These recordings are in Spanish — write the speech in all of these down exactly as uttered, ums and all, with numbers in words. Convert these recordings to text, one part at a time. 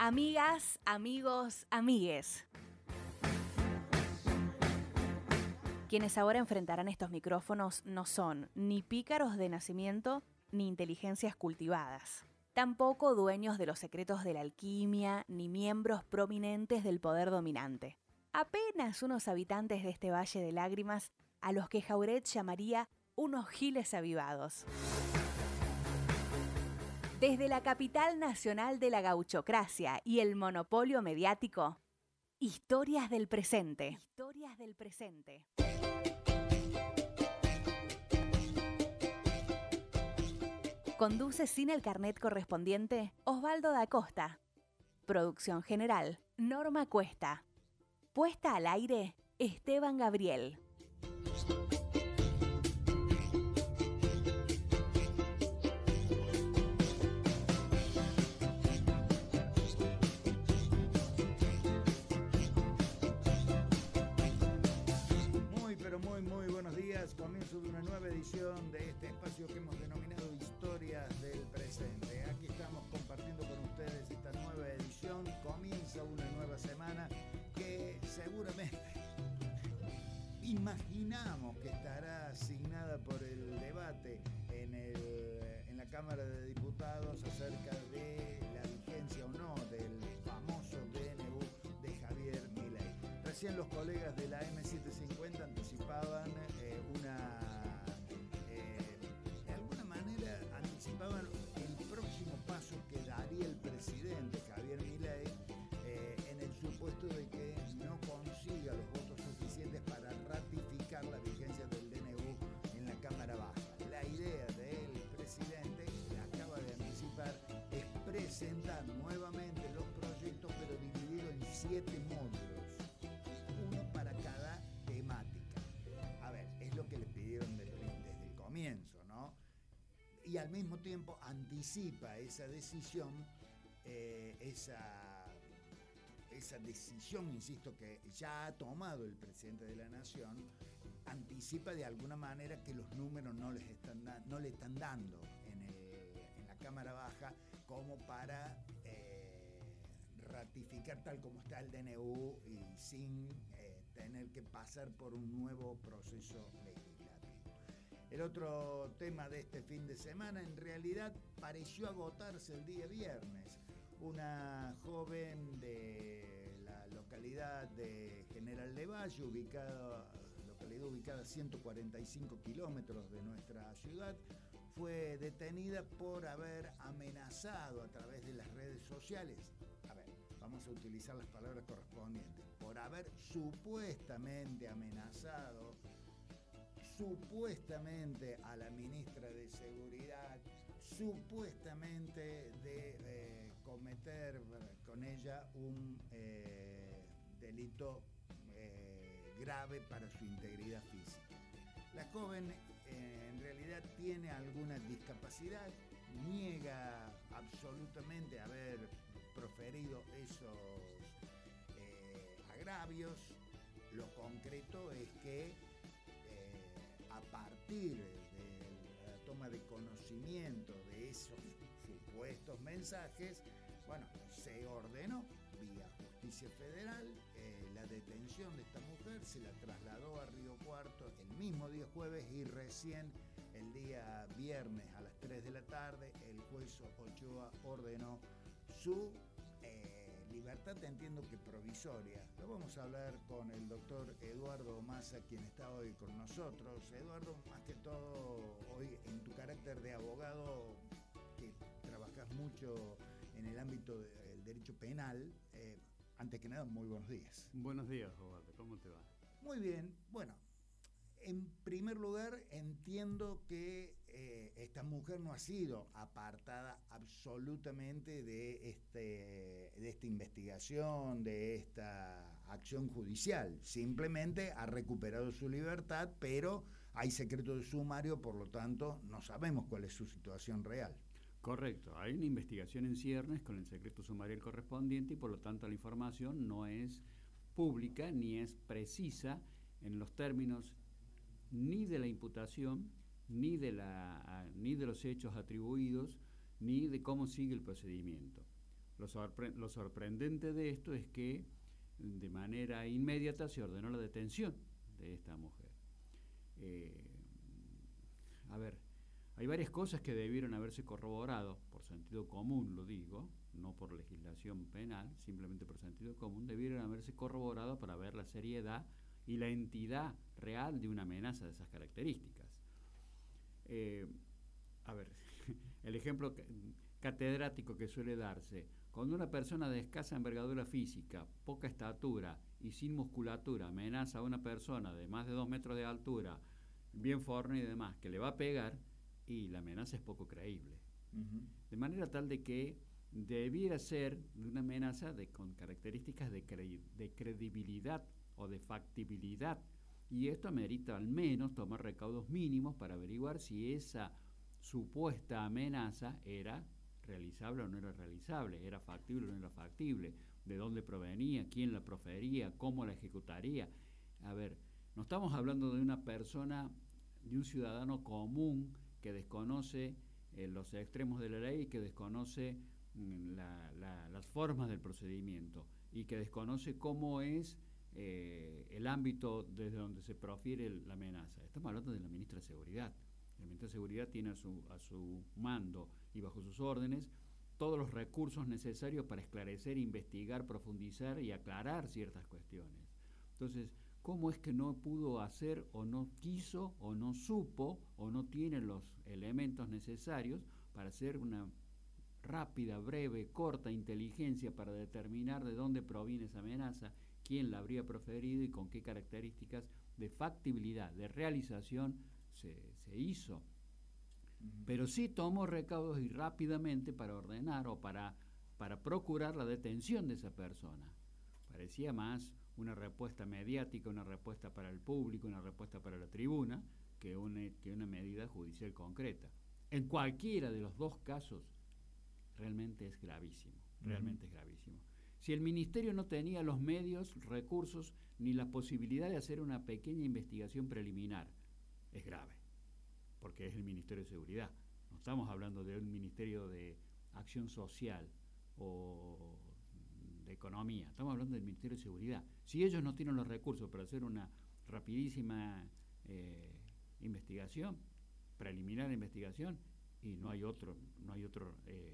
Amigas, amigos, amigues. Quienes ahora enfrentarán estos micrófonos no son ni pícaros de nacimiento ni inteligencias cultivadas. Tampoco dueños de los secretos de la alquimia ni miembros prominentes del poder dominante. Apenas unos habitantes de este valle de lágrimas a los que Jauret llamaría unos giles avivados. Desde la capital nacional de la gauchocracia y el monopolio mediático, historias del presente. Historias del presente. Conduce sin el carnet correspondiente Osvaldo da Costa. Producción general Norma Cuesta. Puesta al aire Esteban Gabriel. Muy, muy buenos días. Comienzo de una nueva edición de este espacio que hemos denominado Historias del Presente. Aquí estamos compartiendo con ustedes esta nueva edición. Comienza una nueva semana que seguramente imaginamos que estará asignada por el debate en, el, en la Cámara de Diputados acerca de la vigencia o no del famoso D N U de Javier Milei. Recién los colegas de la eme setecientos cincuenta anticipaban eh, una... Eh, de alguna manera anticipaban el próximo paso que daría el presidente Javier Milei eh, en el supuesto de que no consiga los votos suficientes para ratificar la vigencia del D N U en la Cámara Baja. La idea del presidente, la acaba de anticipar, es presentar nuevamente los proyectos pero dividido en siete módulos. Uno para cada temática. A ver, es lo que le pidieron desde, desde el comienzo, ¿no? Y al mismo tiempo anticipa esa decisión, eh, esa, esa decisión, insisto, que ya ha tomado el presidente de la Nación, anticipa de alguna manera que los números no, les están, no le están dando en, el, en la Cámara Baja como para... Eh, ratificar tal como está el D N U y sin eh, tener que pasar por un nuevo proceso legislativo. El otro tema de este fin de semana en realidad pareció agotarse el día viernes. Una joven de la localidad de General de Valle, ubicada, localidad ubicada a ciento cuarenta y cinco kilómetros de nuestra ciudad, fue detenida por haber amenazado a través de las redes sociales. A ver, vamos a utilizar las palabras correspondientes. Por haber supuestamente amenazado, supuestamente a la ministra de Seguridad, supuestamente de eh, cometer con ella un eh, delito eh, grave para su integridad física. La joven eh, en realidad tiene alguna discapacidad, niega absolutamente haber proferido esos eh, agravios. Lo concreto es que eh, a partir de la toma de conocimiento de esos supuestos mensajes, bueno, se ordenó vía Justicia Federal eh, la detención de esta mujer, se la trasladó a Río Cuarto el mismo día jueves y recién el día viernes a las tres de la tarde el juez Ochoa ordenó su eh, libertad, entiendo que provisoria. Lo vamos a hablar con el doctor Eduardo Massa, quien está hoy con nosotros. Eduardo, más que todo hoy en tu carácter de abogado, que trabajas mucho en el ámbito del derecho penal, eh, antes que nada, muy buenos días. Buenos días, Roberto, ¿cómo te va? Muy bien, bueno, en primer lugar entiendo que eh, esta mujer no ha sido apartada absolutamente de, este, de esta investigación, de esta acción judicial, simplemente ha recuperado su libertad, pero hay secreto de sumario, por lo tanto no sabemos cuál es su situación real. Correcto, hay una investigación en ciernes con el secreto sumarial correspondiente y por lo tanto la información no es pública ni es precisa en los términos ni de la imputación, ni de, la, ni de los hechos atribuidos, ni de cómo sigue el procedimiento. Lo, sorpre- lo sorprendente de esto es que de manera inmediata se ordenó la detención de esta mujer. Eh, a ver, hay varias cosas que debieron haberse corroborado, por sentido común lo digo, no por legislación penal, simplemente por sentido común, debieron haberse corroborado para ver la seriedad y la entidad real de una amenaza de esas características. Eh, a ver, el ejemplo catedrático que suele darse: cuando una persona de escasa envergadura física, poca estatura y sin musculatura amenaza a una persona de más de dos metros de altura, bien fornida y demás, que le va a pegar, y la amenaza es poco creíble. Uh-huh. De manera tal de que debiera ser una amenaza de, con características de, cre- de credibilidad o de factibilidad, y esto amerita al menos tomar recaudos mínimos para averiguar si esa supuesta amenaza era realizable o no era realizable, era factible o no era factible, de dónde provenía, quién la profería, cómo la ejecutaría. A ver, no estamos hablando de una persona, de un ciudadano común que desconoce eh, los extremos de la ley y que desconoce mm, la, la, las formas del procedimiento y que desconoce cómo es eh, el ámbito desde donde se profiere el, la amenaza. Estamos hablando de la ministra de Seguridad. La ministra de Seguridad tiene a su, a su mando y bajo sus órdenes todos los recursos necesarios para esclarecer, investigar, profundizar y aclarar ciertas cuestiones. Entonces, ¿cómo es que no pudo hacer o no quiso o no supo o no tiene los elementos necesarios para hacer una rápida, breve, corta inteligencia para determinar de dónde proviene esa amenaza, quién la habría proferido y con qué características de factibilidad, de realización se, se hizo? Uh-huh. Pero sí tomó recaudos y rápidamente para ordenar o para, para procurar la detención de esa persona. Parecía más una respuesta mediática, una respuesta para el público, una respuesta para la tribuna, que una, que una medida judicial concreta. En cualquiera de los dos casos, realmente es gravísimo, realmente uh-huh. es gravísimo. Si el Ministerio no tenía los medios, recursos, ni la posibilidad de hacer una pequeña investigación preliminar, es grave, porque es el Ministerio de Seguridad. No estamos hablando de un Ministerio de Acción Social o de Economía, estamos hablando del Ministerio de Seguridad. Si ellos no tienen los recursos para hacer una rapidísima eh, investigación, preliminar investigación, y no hay otro, no hay otro eh,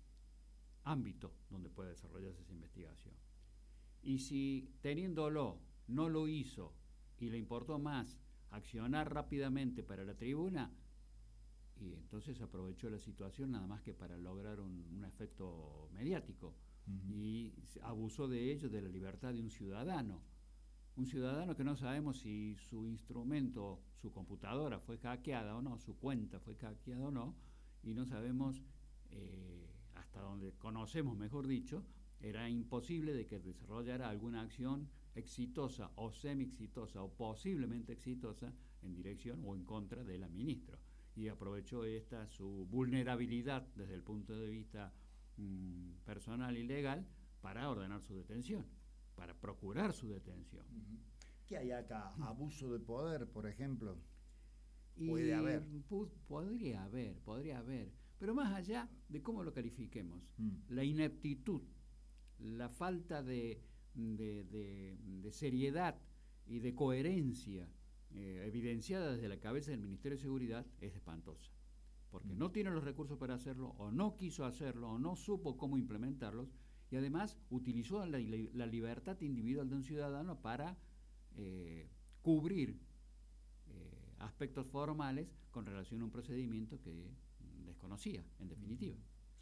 ámbito donde pueda desarrollarse esa investigación. Y si teniéndolo no lo hizo y le importó más accionar rápidamente para la tribuna, y entonces aprovechó la situación nada más que para lograr un, un efecto mediático. Uh-huh. Y abusó de ello, de la libertad de un ciudadano. Un ciudadano que no sabemos si su instrumento, su computadora fue hackeada o no, su cuenta fue hackeada o no, y no sabemos, eh, hasta donde conocemos, mejor dicho, era imposible de que desarrollara alguna acción exitosa o semi-exitosa o posiblemente exitosa en dirección o en contra de la ministra. Y aprovechó esta su vulnerabilidad desde el punto de vista mmm, personal y legal para ordenar su detención, para procurar su detención. Uh-huh. ¿Qué hay acá? ¿Abuso de poder, por ejemplo? Y puede haber. Pu- podría haber, podría haber. Pero más allá de cómo lo califiquemos, mm. la ineptitud, la falta de, de, de, de seriedad y de coherencia eh, evidenciada desde la cabeza del Ministerio de Seguridad es espantosa. Porque mm. no tiene los recursos para hacerlo, o no quiso hacerlo, o no supo cómo implementarlos, y además utilizó la, la libertad individual de un ciudadano para eh, cubrir eh, aspectos formales con relación a un procedimiento que desconocía, en definitiva.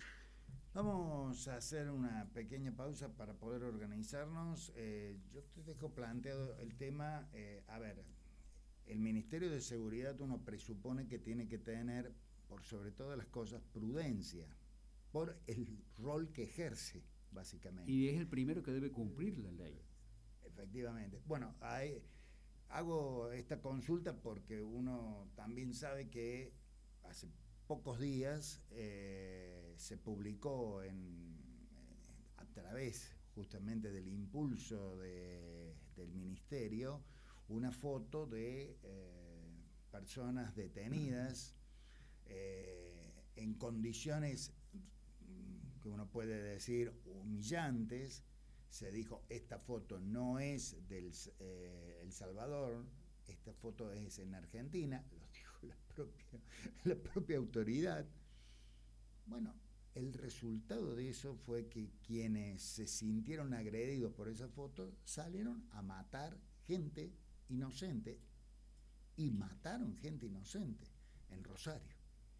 Vamos a hacer una pequeña pausa para poder organizarnos. Eh, yo te dejo planteado el tema, eh, a ver, el Ministerio de Seguridad uno presupone que tiene que tener, por sobre todas las cosas, prudencia, por el rol que ejerce, básicamente. Y es el primero que debe cumplir la ley. Efectivamente. Bueno, hay, hago esta consulta porque uno también sabe que hace pocos días eh, se publicó en, a través justamente del impulso de, del Ministerio una foto de eh, personas detenidas eh, en condiciones que uno puede decir humillantes. Se dijo, esta foto no es del eh, El Salvador, esta foto es en Argentina, lo dijo la propia, la propia autoridad. Bueno, el resultado de eso fue que quienes se sintieron agredidos por esa foto salieron a matar gente inocente, y mataron gente inocente en Rosario.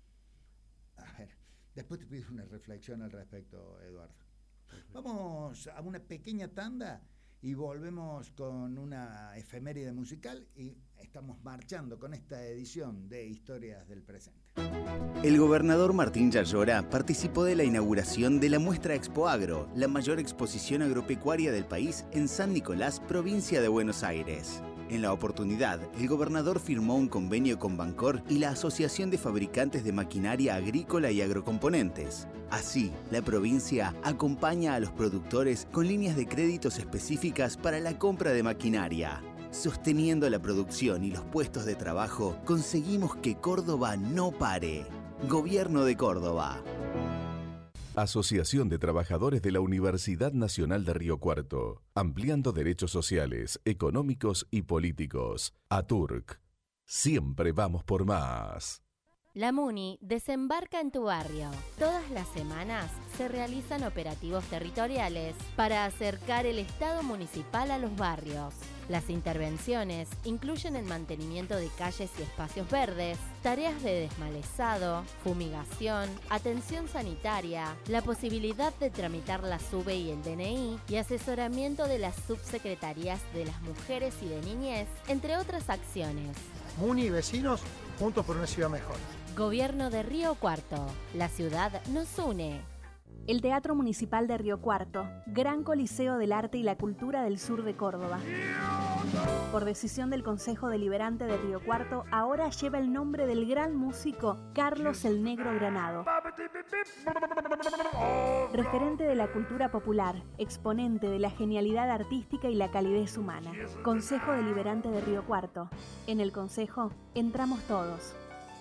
A ver, después te pido una reflexión al respecto, Eduardo. Vamos a una pequeña tanda y volvemos con una efeméride musical, y estamos marchando con esta edición de Historias del Presente. El gobernador Martín Yayora participó de la inauguración de la muestra Expo Agro, la mayor exposición agropecuaria del país en San Nicolás, provincia de Buenos Aires. En la oportunidad, el gobernador firmó un convenio con Bancor y la Asociación de Fabricantes de Maquinaria Agrícola y Agrocomponentes. Así, la provincia acompaña a los productores con líneas de créditos específicas para la compra de maquinaria. Sosteniendo la producción y los puestos de trabajo, conseguimos que Córdoba no pare. Gobierno de Córdoba. Asociación de Trabajadores de la Universidad Nacional de Río Cuarto. Ampliando derechos sociales, económicos y políticos. ATURC. Siempre vamos por más. La MUNI desembarca en tu barrio. Todas las semanas se realizan operativos territoriales para acercar el Estado municipal a los barrios. Las intervenciones incluyen el mantenimiento de calles y espacios verdes, tareas de desmalezado, fumigación, atención sanitaria, la posibilidad de tramitar la SUBE y el D N I y asesoramiento de las subsecretarías de las mujeres y de niñez, entre otras acciones. MUNI y vecinos, juntos por una ciudad mejor. Gobierno de Río Cuarto. La ciudad nos une. El Teatro Municipal de Río Cuarto, gran coliseo del arte y la cultura del sur de Córdoba. Por decisión del Consejo Deliberante de Río Cuarto, ahora lleva el nombre del gran músico Carlos el Negro Granado. Referente de la cultura popular, exponente de la genialidad artística y la calidez humana. Consejo Deliberante de Río Cuarto. En el Consejo entramos todos.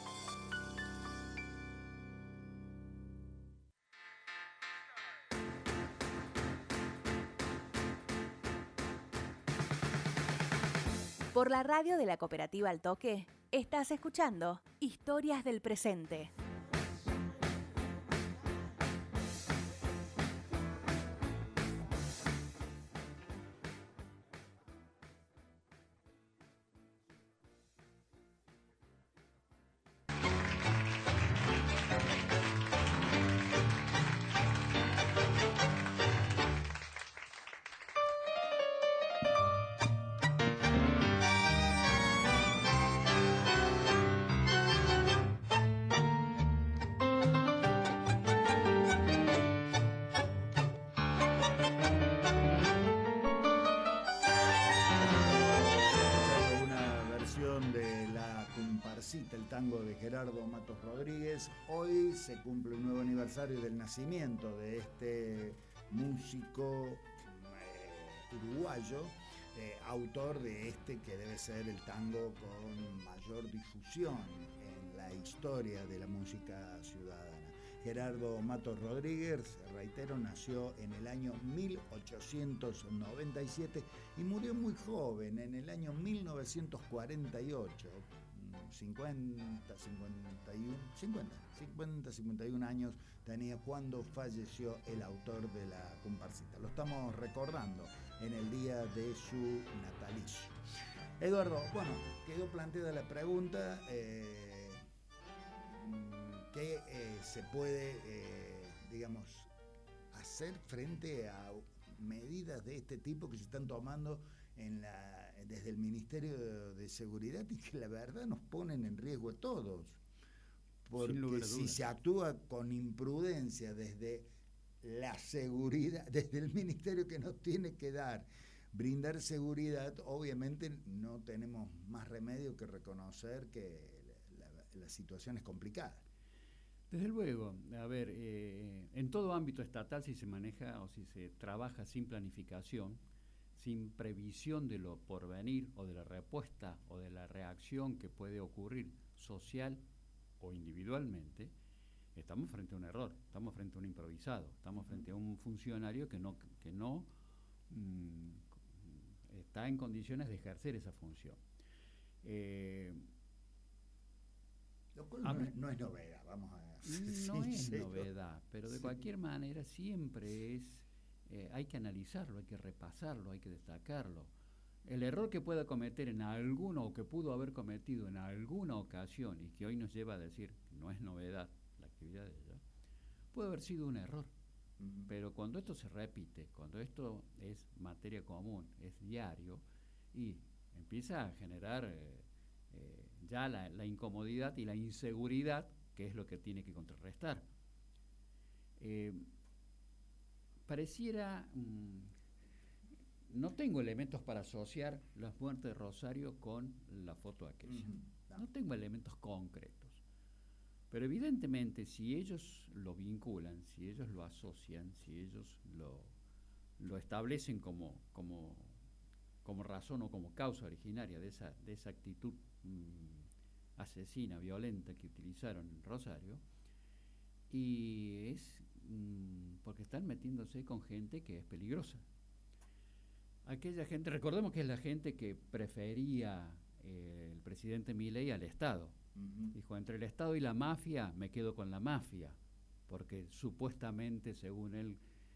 Por la radio de la Cooperativa Al Toque, estás escuchando Historias del Presente. El tango de Gerardo Matos Rodríguez. Hoy se cumple un nuevo aniversario del nacimiento de este músico eh, uruguayo, eh, autor de este que debe ser el tango con mayor difusión en la historia de la música ciudadana. Gerardo Matos Rodríguez, reitero, nació en el año mil ochocientos noventa y siete y murió muy joven, en el año mil novecientos cuarenta y ocho. cincuenta, cincuenta y uno, cincuenta, cincuenta, cincuenta y uno años tenía cuando falleció el autor de la comparsita. Lo estamos recordando en el día de su natalicio. Eduardo, bueno, quedó planteada la pregunta, eh, ¿qué eh, se puede, eh, digamos, hacer frente a medidas de este tipo que se están tomando en la desde el Ministerio de, de Seguridad y que la verdad nos ponen en riesgo a todos? Porque si se actúa con imprudencia desde la seguridad, desde el Ministerio que nos tiene que dar, brindar seguridad, obviamente no tenemos más remedio que reconocer que la, la, la situación es complicada. Desde luego, a ver, eh, en todo ámbito estatal, si se maneja o si se trabaja sin planificación, sin previsión de lo porvenir o de la respuesta o de la reacción que puede ocurrir social o individualmente, estamos frente a un error, estamos frente a un improvisado, estamos frente a un funcionario que no, que no mmm, está en condiciones de ejercer esa función. Eh, Lo cual no, es, no es novedad, vamos a No es novedad, pero de sí. cualquier manera siempre es, eh, hay que analizarlo, hay que repasarlo, hay que destacarlo. El error que pueda cometer en alguno o que pudo haber cometido en alguna ocasión y que hoy nos lleva a decir no es novedad la actividad de ella, puede haber sido un error. Uh-huh. Pero cuando esto se repite, cuando esto es materia común, es diario, y empieza a generar eh, eh, ya la, la incomodidad y la inseguridad, que es lo que tiene que contrarrestar. Eh, pareciera... Mmm, no tengo elementos para asociar las muertes de Rosario con la foto aquella. Uh-huh. No. no tengo elementos concretos. Pero evidentemente, si ellos lo vinculan, si ellos lo asocian, si ellos lo, lo establecen como, como, como razón o como causa originaria de esa, de esa actitud mmm, asesina, violenta que utilizaron en Rosario, y es mmm, porque están metiéndose con gente que es peligrosa. Aquella gente, recordemos que es la gente que prefería eh, el presidente Milei al Estado. Uh-huh. Dijo, entre el Estado y la mafia, me quedo con la mafia, porque supuestamente, según él,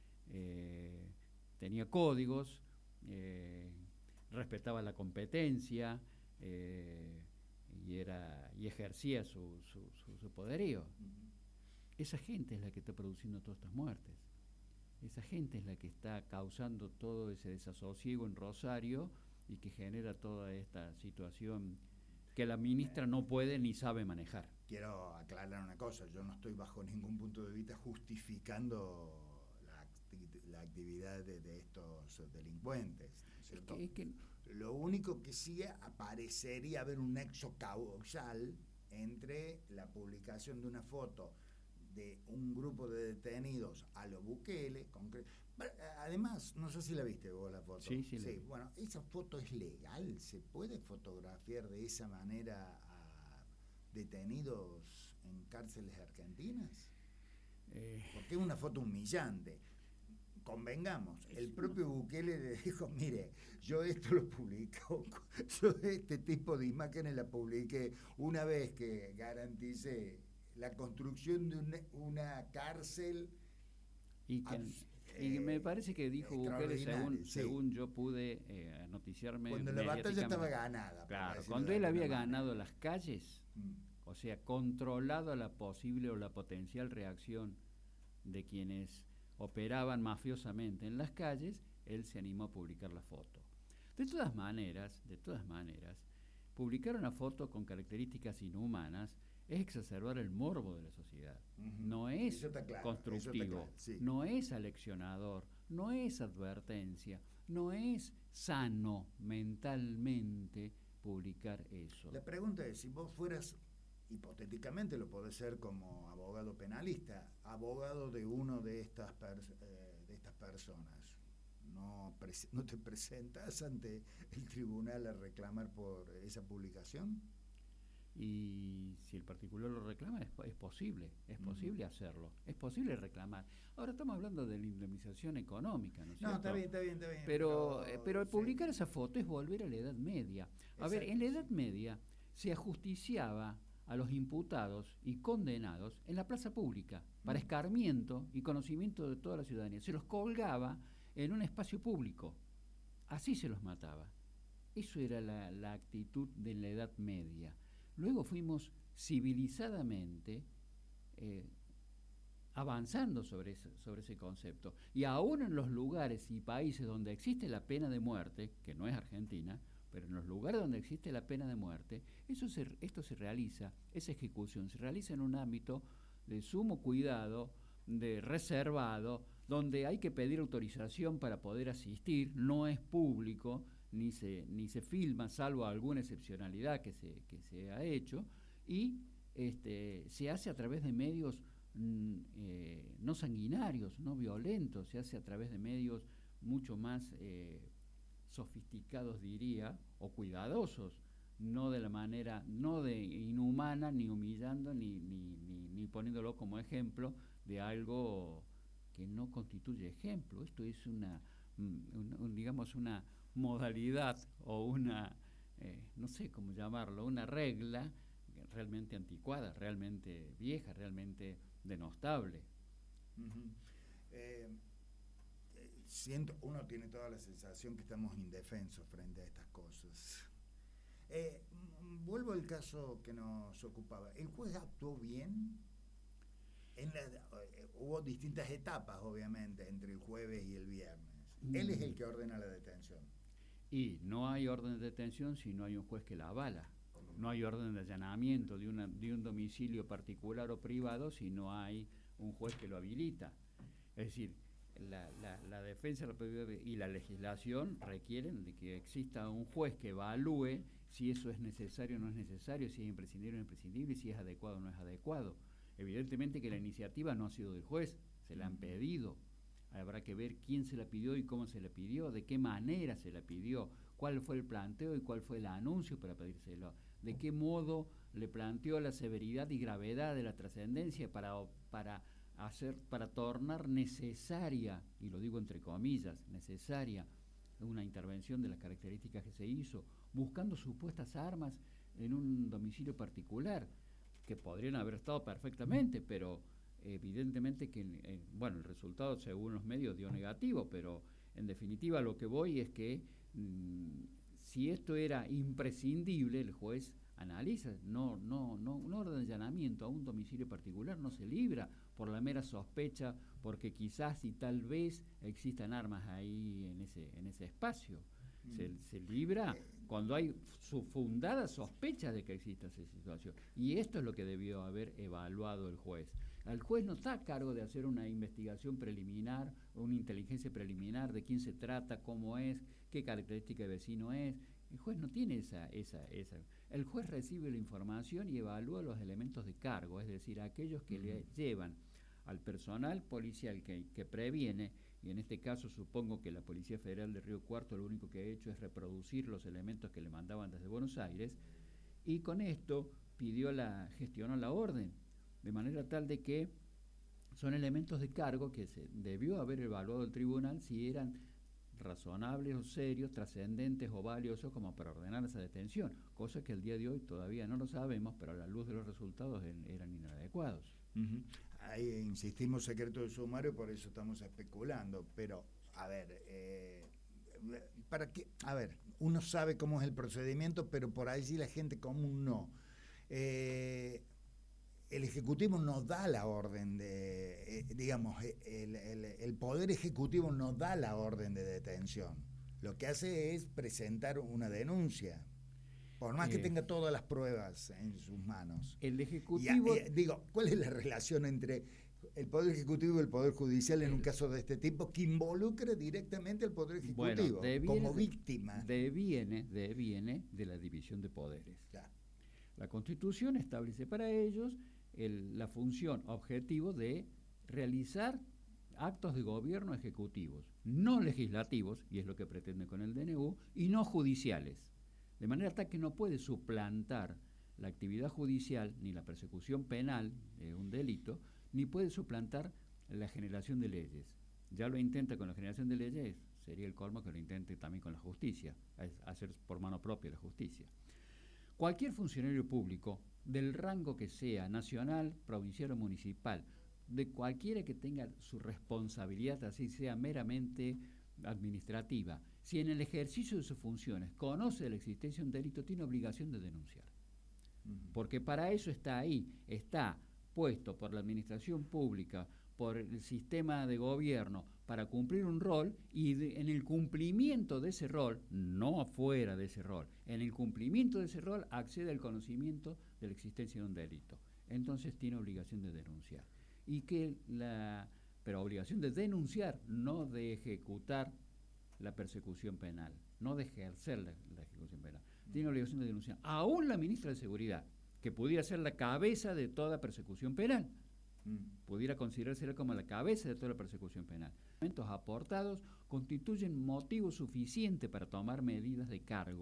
eh, tenía códigos, eh, respetaba la competencia eh, y, era, y ejercía su, su, su, su poderío. Uh-huh. Esa gente es la que está produciendo todas estas muertes. Esa gente es la que está causando todo ese desasosiego en Rosario y que genera toda esta situación que la ministra no puede ni sabe manejar. Quiero aclarar una cosa, yo no estoy bajo ningún punto de vista justificando la, acti- la actividad de, de estos delincuentes, ¿cierto? Es que, es que lo único que sí aparecería haber un nexo causal entre la publicación de una foto de un grupo de detenidos a lo Bukele. Concre- Además, no sé si la viste vos la foto. Sí, sí. sí bueno, ¿esa foto es legal? ¿Se puede fotografiar de esa manera a detenidos en cárceles argentinas? Eh. Porque es una foto humillante. Convengamos, el propio Bukele le dijo, mire, yo esto lo publico, yo este tipo de imágenes la publiqué una vez que garantice la construcción de una, una cárcel. Y, que, abs- y eh, me parece que dijo Bukele, según, sí. según yo pude eh, noticiarme. Cuando la batalla estaba ganada. Claro, cuando él había manera. ganado las calles, mm. o sea, controlado la posible o la potencial reacción de quienes operaban mafiosamente en las calles, él se animó a publicar la foto. De todas maneras, de todas maneras, publicar una foto con características inhumanas es exacerbar el morbo de la sociedad. Uh-huh. No es claro, constructivo, claro, sí. no es aleccionador, no es advertencia, no es sano mentalmente publicar eso. La pregunta es, si vos fueras, hipotéticamente lo podés ser como abogado penalista, abogado de uno de estas, pers- eh, de estas personas, ¿no, pres- ¿no te presentas ante el tribunal a reclamar por esa publicación? Y si el particular lo reclama, es, es posible, es posible uh-huh. hacerlo, es posible reclamar. Ahora estamos hablando de la indemnización económica, ¿no es cierto? No, está bien, está bien, está bien. Pero, pero, eh, pero el publicar sí. esa foto es volver a la Edad Media. A Exacto. ver, en la Edad Media se ajusticiaba a los imputados y condenados en la plaza pública, para uh-huh. escarmiento y conocimiento de toda la ciudadanía. Se los colgaba en un espacio público, así se los mataba. Eso era la, la actitud de la Edad Media. Luego fuimos civilizadamente eh, avanzando sobre ese, sobre ese concepto. Y aún en los lugares y países donde existe la pena de muerte, que no es Argentina, pero en los lugares donde existe la pena de muerte, eso se, esto se realiza, esa ejecución se realiza en un ámbito de sumo cuidado, de reservado, donde hay que pedir autorización para poder asistir, no es público, ni se ni se filma, salvo alguna excepcionalidad que se que se ha hecho, y este se hace a través de medios mm, eh, no sanguinarios, no violentos, se hace a través de medios mucho más eh, sofisticados, diría, o cuidadosos no de la manera, no de inhumana, ni humillando, ni, ni, ni, ni poniéndolo como ejemplo de algo que no constituye ejemplo. Esto es una, un, un, digamos, una modalidad o una, eh, no sé cómo llamarlo, una regla realmente anticuada, realmente vieja, realmente denostable. Uh-huh. eh, eh, siento, uno tiene toda la sensación que estamos indefensos frente a estas cosas. Eh, vuelvo al caso que nos ocupaba. ¿El juez actuó bien? En la, eh, hubo distintas etapas, obviamente, entre el jueves y el viernes. Mm. Él es el que ordena la detención. Y no hay orden de detención si no hay un juez que la avala. No hay orden de allanamiento de, una, de un domicilio particular o privado si no hay un juez que lo habilita. Es decir, la, la, la defensa y la legislación requieren de que exista un juez que evalúe si eso es necesario o no es necesario, si es imprescindible o no es imprescindible, si es adecuado o no es adecuado. Evidentemente que la iniciativa no ha sido del juez, se la han pedido. Habrá que ver quién se la pidió y cómo se la pidió, de qué manera se la pidió, cuál fue el planteo y cuál fue el anuncio para pedírselo, de qué modo le planteó la severidad y gravedad de la trascendencia para, para, hacer, para tornar necesaria, y lo digo entre comillas, necesaria, una intervención de las características que se hizo, buscando supuestas armas en un domicilio particular, que podrían haber estado perfectamente, pero evidentemente que, eh, bueno, el resultado según los medios dio negativo, pero en definitiva lo que voy es que mmm, si esto era imprescindible, el juez analiza, no, no, no, un orden de allanamiento a un domicilio particular no se libra por la mera sospecha, porque quizás y tal vez existan armas ahí en ese, en ese espacio. Mm. Se, se libra cuando hay su fundada sospecha de que exista esa situación. Y esto es lo que debió haber evaluado el juez. El juez no está a cargo de hacer una investigación preliminar o una inteligencia preliminar de quién se trata, cómo es, qué característica de vecino es. El juez no tiene esa, esa, esa. El juez recibe la información y evalúa los elementos de cargo, es decir, aquellos que uh-huh. le llevan al personal policial que, que previene, y en este caso supongo que la Policía Federal de Río Cuarto lo único que ha hecho es reproducir los elementos que le mandaban desde Buenos Aires, y con esto pidió la, gestionó la orden, de manera tal de que son elementos de cargo que se debió haber evaluado el tribunal si eran razonables o serios, trascendentes o valiosos como para ordenar esa detención, cosa que el día de hoy todavía no lo sabemos, pero a la luz de los resultados en, eran inadecuados. Uh-huh. Ahí insistimos, secreto de sumario, por eso estamos especulando, pero a ver, eh, para qué, a ver, uno sabe cómo es el procedimiento, pero por allí la gente común no. Eh, el Ejecutivo nos da la orden de, eh, digamos, el, el, el Poder Ejecutivo nos da la orden de detención. Lo que hace es presentar una denuncia, por más eh, que tenga todas las pruebas en sus manos. El Ejecutivo... Y, y, digo, ¿cuál es la relación entre el Poder Ejecutivo y el Poder Judicial en un caso de este tipo que involucre directamente al Poder Ejecutivo, bueno, deviene, como víctima? Deviene, deviene de la división de poderes. Ya. La Constitución establece para ellos el, la función objetivo de realizar actos de gobierno ejecutivos, no legislativos, y es lo que pretende con el D N U, y no judiciales. De manera tal que no puede suplantar la actividad judicial ni la persecución penal de un delito, ni puede suplantar la generación de leyes. Ya lo intenta con la generación de leyes, sería el colmo que lo intente también con la justicia, hacer por mano propia la justicia. Cualquier funcionario público, del rango que sea, nacional, provincial o municipal, de cualquiera que tenga su responsabilidad, así sea meramente administrativa, si en el ejercicio de sus funciones conoce la existencia de un delito, tiene obligación de denunciar. Uh-huh. Porque para eso está ahí, está puesto por la administración pública, por el sistema de gobierno, para cumplir un rol, y de, en el cumplimiento de ese rol, no afuera de ese rol, en el cumplimiento de ese rol accede al conocimiento de la existencia de un delito. Entonces tiene obligación de denunciar. Y que la, pero obligación de denunciar, no de ejecutar la persecución penal, no de ejercer la, la ejecución penal. Tiene obligación de denunciar. Aún la ministra de Seguridad, que pudiera ser la cabeza de toda persecución penal, mm. pudiera considerársela como la cabeza de toda la persecución penal. Los elementos aportados constituyen motivo suficiente para tomar medidas de cargo,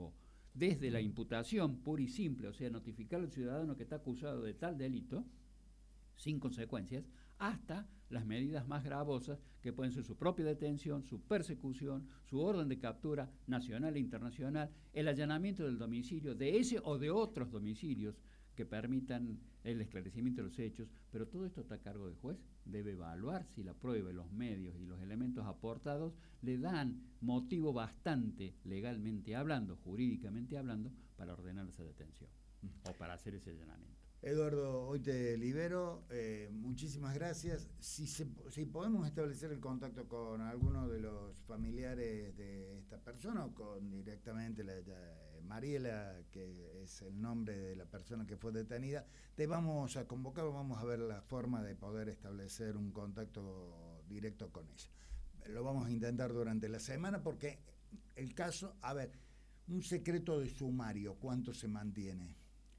desde la imputación pura y simple, o sea, notificar al ciudadano que está acusado de tal delito, sin consecuencias, hasta las medidas más gravosas, que pueden ser su propia detención, su persecución, su orden de captura nacional e internacional, el allanamiento del domicilio de ese o de otros domicilios que permitan el esclarecimiento de los hechos, pero todo esto está a cargo del juez. Debe evaluar si la prueba, los medios y los elementos aportados le dan motivo bastante, legalmente hablando, jurídicamente hablando, para ordenar esa detención mm. o para hacer ese allanamiento. Eduardo, hoy te libero, eh, muchísimas gracias. Si, se, si podemos establecer el contacto con alguno de los familiares de esta persona o con directamente la, la Mariela, que es el nombre de la persona que fue detenida, te vamos a convocar, vamos a ver la forma de poder establecer un contacto directo con ella. Lo vamos a intentar durante la semana porque el caso, a ver, un secreto de sumario, ¿cuánto se mantiene?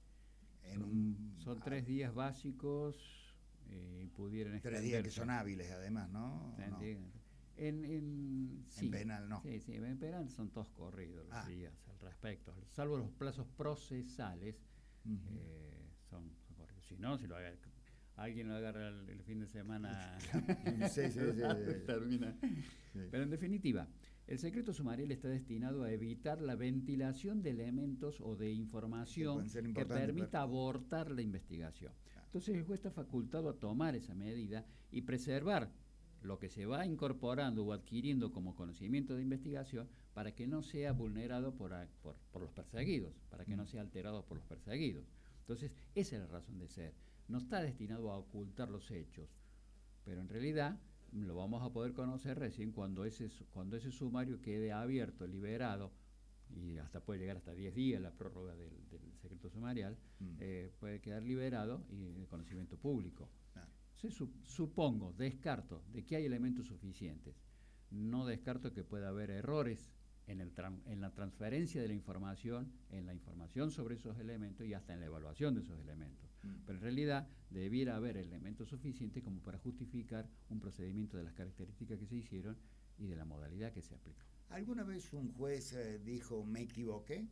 En son, un, son tres días básicos y eh, pudieran tres días que son hábiles además, ¿no? En, ¿no? en, en, sí, en penal no. Sí, sí, en penal son todos corridos los ah. días al respecto, salvo los plazos procesales, uh-huh. eh, son, son corridos. Si no, si lo haga, alguien lo agarra el, el fin de semana, sí, sí, sí, sí. termina. Sí. Pero en definitiva, el secreto sumarial está destinado a evitar la ventilación de elementos o de información que, que permita pero... abortar la investigación. Claro. Entonces el juez está facultado a tomar esa medida y preservar lo que se va incorporando o adquiriendo como conocimiento de investigación para que no sea vulnerado por, por, por los perseguidos, para que mm. no sea alterado por los perseguidos. Entonces esa es la razón de ser. No está destinado a ocultar los hechos, pero en realidad lo vamos a poder conocer recién cuando ese, cuando ese sumario quede abierto, liberado, y hasta puede llegar hasta diez días la prórroga del, del secreto sumarial, mm. eh, puede quedar liberado y de conocimiento público. Ah. Entonces, su, supongo, descarto de que hay elementos suficientes. No descarto que pueda haber errores en, el tran, en la transferencia de la información, en la información sobre esos elementos y hasta en la evaluación de esos elementos. Mm. Pero en realidad debiera haber elementos suficientes como para justificar un procedimiento de las características que se hicieron y de la modalidad que se aplicó. ¿Alguna vez un juez eh, dijo me equivoqué?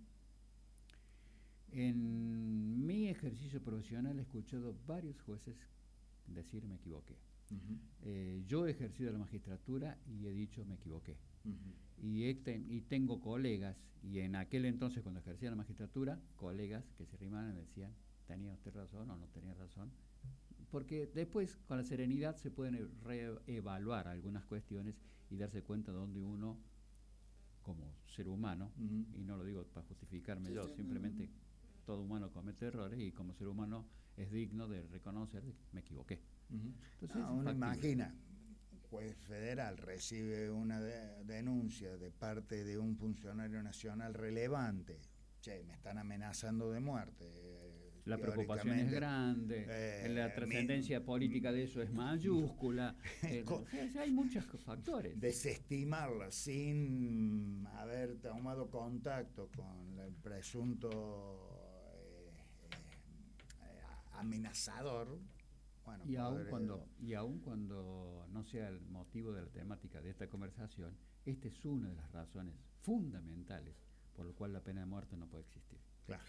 En mi ejercicio profesional he escuchado varios jueces decir me equivoqué. Uh-huh. Eh, yo he ejercido la magistratura y he dicho me equivoqué. Uh-huh. Y, he ten, y tengo colegas, y en aquel entonces cuando ejercía la magistratura, colegas que se rimaban y me decían, ¿tenía usted razón o no tenía razón? Porque después con la serenidad se pueden reevaluar algunas cuestiones y darse cuenta de dónde uno, como ser humano, uh-huh. y no lo digo para justificarme sí, yo, sí, simplemente uh-huh. todo humano comete errores y como ser humano es digno de reconocer que me equivoqué. Uh-huh. Entonces, no, uno imagina, un juez federal recibe una de, denuncia de parte de un funcionario nacional relevante, che, me están amenazando de muerte. La preocupación es grande, eh, la trascendencia mi, política de eso es mayúscula, eh, con, hay muchos factores. Desestimarla sin haber tomado contacto con el presunto eh, eh, amenazador. Bueno, y, aun cuando, y aun cuando no sea el motivo de la temática de esta conversación, esta es una de las razones fundamentales por lo cual la pena de muerte no puede existir. Claro.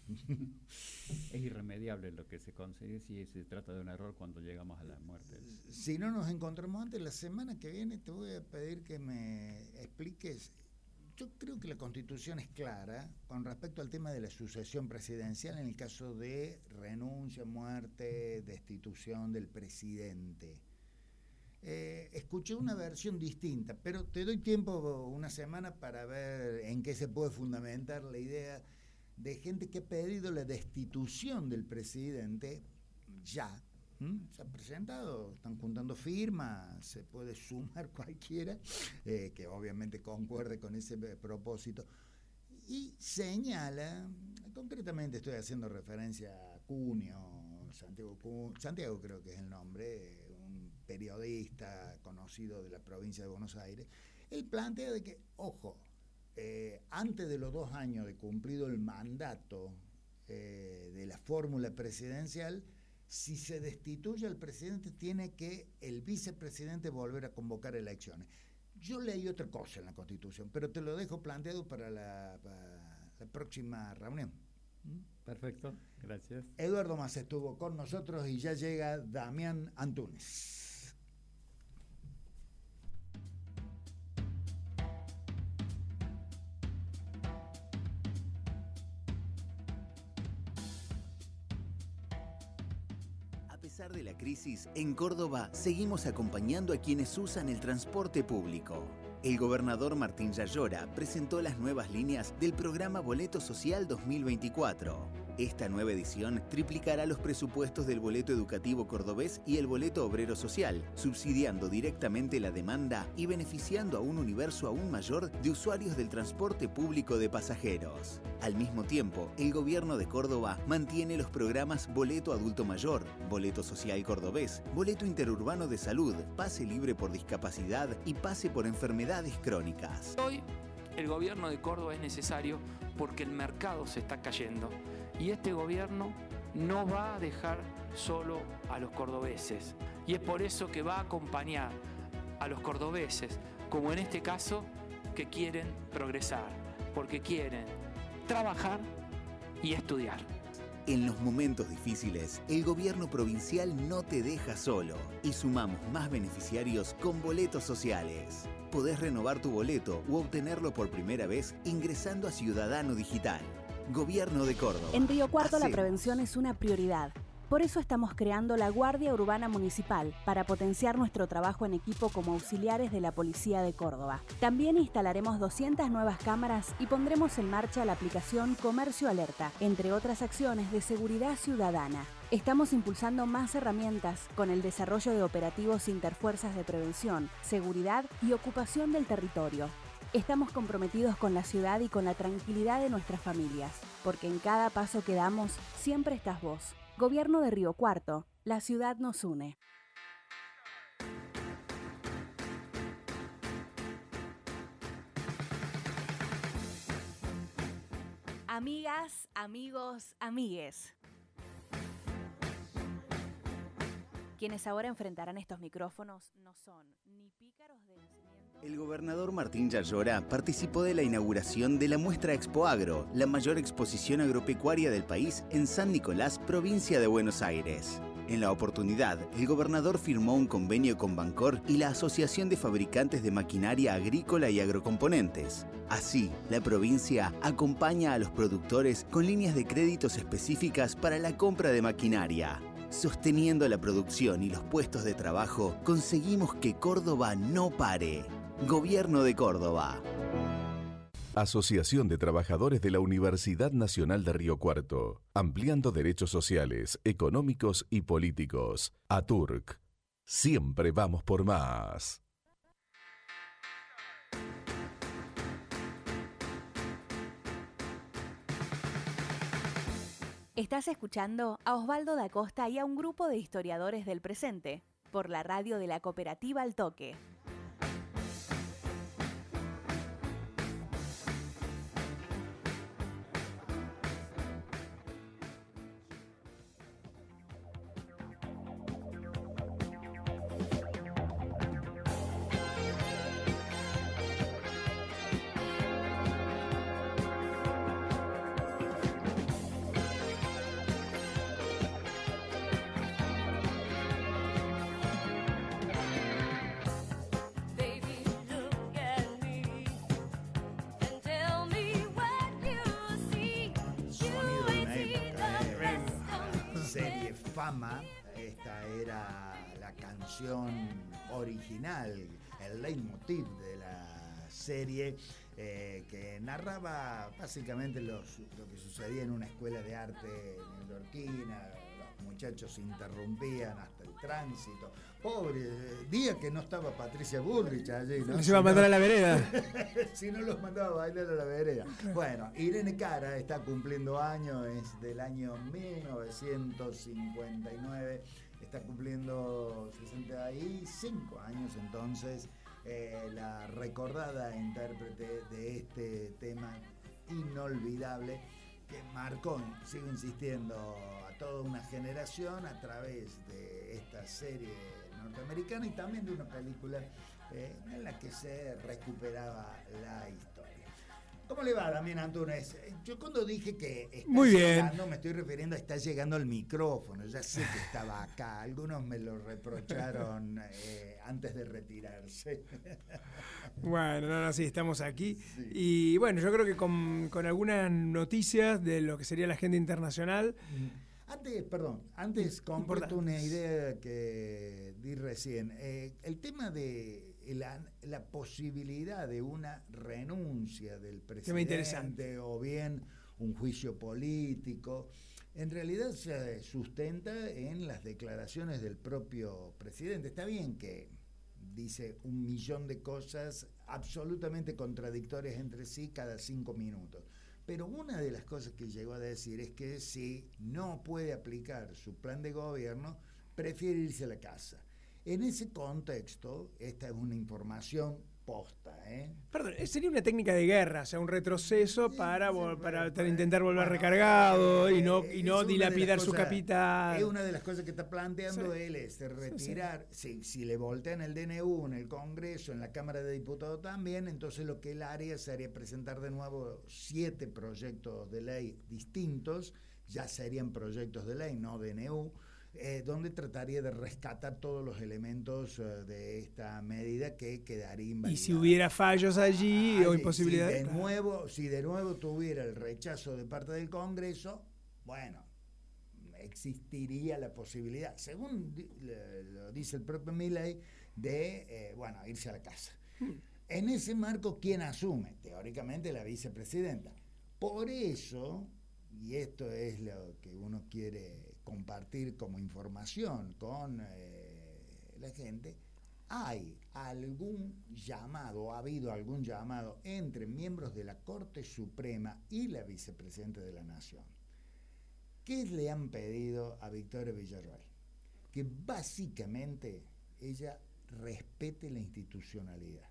Es irremediable lo que se consigue si se trata de un error cuando llegamos a la muerte. Si no nos encontramos antes, la semana que viene te voy a pedir que me expliques. Yo creo que la Constitución es clara con respecto al tema de la sucesión presidencial en el caso de renuncia, muerte, destitución del presidente. Eh, escuché una versión distinta, pero te doy tiempo, una semana, para ver en qué se puede fundamentar la idea de gente que ha pedido la destitución del presidente ya. ¿Mm? Se han presentado, están juntando firmas, se puede sumar cualquiera eh, que obviamente concuerde con ese propósito, y señala, concretamente estoy haciendo referencia a Cunio, Santiago, Cunio, Santiago creo que es el nombre, un periodista conocido de la provincia de Buenos Aires. Él plantea de que, ojo, eh, antes de los dos años de cumplido el mandato eh, de la fórmula presidencial, si se destituye al presidente, tiene que el vicepresidente volver a convocar elecciones. Yo leí otra cosa en la Constitución, pero te lo dejo planteado para, la, para la próxima reunión. Perfecto, gracias. Eduardo Mas estuvo con nosotros y ya llega Damián Antunes. A pesar de la crisis, en Córdoba seguimos acompañando a quienes usan el transporte público. El gobernador Martín Yayora presentó las nuevas líneas del programa Boleto Social dos mil veinticuatro. Esta nueva edición triplicará los presupuestos del boleto educativo cordobés y el boleto obrero social, subsidiando directamente la demanda y beneficiando a un universo aún mayor de usuarios del transporte público de pasajeros. Al mismo tiempo, el gobierno de Córdoba mantiene los programas Boleto Adulto Mayor, Boleto Social Cordobés, Boleto Interurbano de Salud, Pase Libre por Discapacidad y Pase por Enfermedades Crónicas. Hoy el gobierno de Córdoba es necesario porque el mercado se está cayendo y este gobierno no va a dejar solo a los cordobeses y es por eso que va a acompañar a los cordobeses, como en este caso, que quieren progresar, porque quieren trabajar y estudiar. En los momentos difíciles, el gobierno provincial no te deja solo y sumamos más beneficiarios con boletos sociales. Podés renovar tu boleto u obtenerlo por primera vez ingresando a Ciudadano Digital. Gobierno de Córdoba. En Río Cuarto Hacemos. la prevención es una prioridad. Por eso estamos creando la Guardia Urbana Municipal, para potenciar nuestro trabajo en equipo como auxiliares de la Policía de Córdoba. También instalaremos doscientas nuevas cámaras y pondremos en marcha la aplicación Comercio Alerta, entre otras acciones de seguridad ciudadana. Estamos impulsando más herramientas con el desarrollo de operativos interfuerzas de prevención, seguridad y ocupación del territorio. Estamos comprometidos con la ciudad y con la tranquilidad de nuestras familias, porque en cada paso que damos siempre estás vos. Gobierno de Río Cuarto, la ciudad nos une. Amigas, amigos, amigues. Quienes ahora enfrentarán estos micrófonos no son ni pícaros de nacimiento. El gobernador Martín Yayora participó de la inauguración de la muestra Expo Agro, la mayor exposición agropecuaria del país en San Nicolás, provincia de Buenos Aires. En la oportunidad, el gobernador firmó un convenio con Bancor y la Asociación de Fabricantes de Maquinaria Agrícola y Agrocomponentes. Así, la provincia acompaña a los productores con líneas de créditos específicas para la compra de maquinaria. Sosteniendo la producción y los puestos de trabajo, conseguimos que Córdoba no pare. Gobierno de Córdoba. Asociación de Trabajadores de la Universidad Nacional de Río Cuarto. Ampliando derechos sociales, económicos y políticos. ATURC. Siempre vamos por más. Estás escuchando a Osvaldo da Costa y a un grupo de historiadores del presente, por la radio de la cooperativa Al Toque. Fama, esta era la canción original, el leitmotiv de la serie, eh, que narraba básicamente los, lo que sucedía en una escuela de arte neoyorquina. Los muchachos interrumpían hasta el tránsito. Pobre, día que no estaba Patricia Bullrich allí, ¿no? Nos iba a mandar a la vereda. Si no los mandaba a bailar a la vereda. Bueno, Irene Cara está cumpliendo años, es del año mil novecientos cincuenta y nueve, está cumpliendo sesenta y cinco años entonces, eh, la recordada intérprete de este tema inolvidable que marcó, sigo insistiendo, a toda una generación a través de esta serie norteamericana y también de una película eh, en la que se recuperaba la historia. ¿Cómo le va, Damián Antunes? Yo cuando dije que está Muy bien. llegando, me estoy refiriendo a está llegando al micrófono. Ya sé que estaba acá. Algunos me lo reprocharon eh, antes de retirarse. Bueno, no, no, sí, estamos aquí. Sí. Y bueno, yo creo que con, con algunas noticias de lo que sería la agenda internacional. Antes, perdón, antes completo una idea que di recién. Eh, el tema de la, la posibilidad de una renuncia del presidente o bien un juicio político, en realidad se sustenta en las declaraciones del propio presidente. Está bien que dice un millón de cosas absolutamente contradictorias entre sí cada cinco minutos. Pero una de las cosas que llegó a decir es que si no puede aplicar su plan de gobierno, prefiere irse a la casa. En ese contexto, esta es una información posta, ¿eh? Perdón, sería una técnica de guerra, o sea, un retroceso Sí, para, sí, para, para intentar volver bueno, recargado eh, y no, eh, y no es dilapidar su cosas, capital. Es una de las cosas que está planteando Sí. él, es retirar, Sí, sí. Si, si le voltean el D N U en el Congreso, en la Cámara de Diputados también, entonces lo que él haría sería presentar de nuevo siete proyectos de ley distintos, ya serían proyectos de ley, no D N U, Eh, donde trataría de rescatar todos los elementos uh, de esta medida que quedaría invalidada. Y si hubiera fallos allí Ah, o sí, imposibilidades. Si de, nuevo, si de nuevo tuviera el rechazo de parte del Congreso, bueno, existiría la posibilidad, según di, le, lo dice el propio Milei, de eh, bueno, irse a la casa. Hmm. En ese marco, ¿quién asume? Teóricamente la vicepresidenta. Por eso, y esto es lo que uno quiere compartir como información con eh, la gente, hay algún llamado, ha habido algún llamado entre miembros de la Corte Suprema y la vicepresidenta de la Nación. ¿Qué le han pedido a Victoria Villarroel? Que básicamente ella respete la institucionalidad.